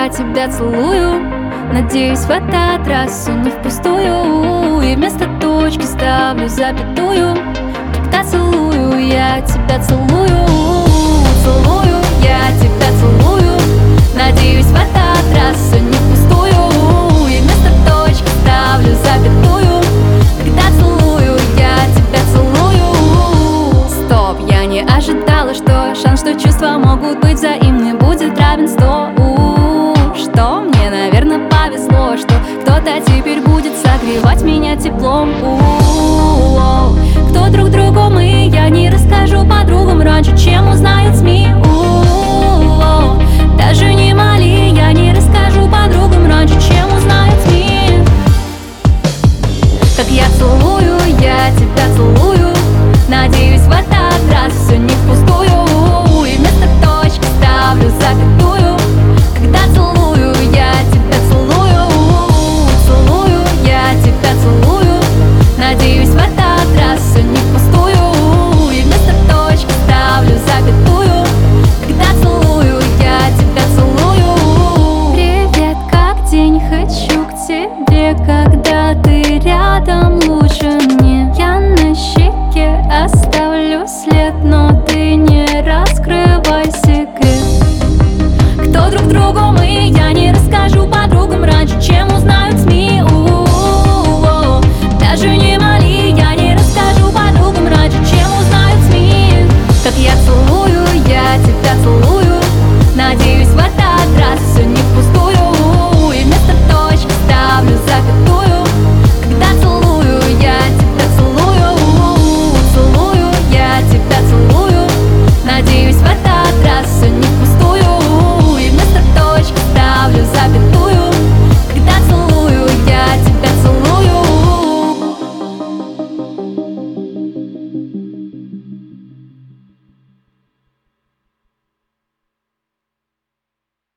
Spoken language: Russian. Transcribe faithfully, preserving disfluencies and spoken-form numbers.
я тебя целую. Надеюсь, в этот раз все не впустую. И вместо точки ставлю запятую. Когда целую, я тебя целую. Целую, я тебя целую. Надеюсь, в этот раз все не впустую. И вместо точки ставлю запятую. Когда целую, я тебя целую. Стоп, я не ожидала, что шанс, что чувства могут быть взаимны, будет равен сто. Что мне, наверное, повезло, что кто-то теперь будет согревать меня теплом. У-у-у. Кто друг другу мы, я не расскажу подругам раньше, чем узнают СМИ. У-у-у.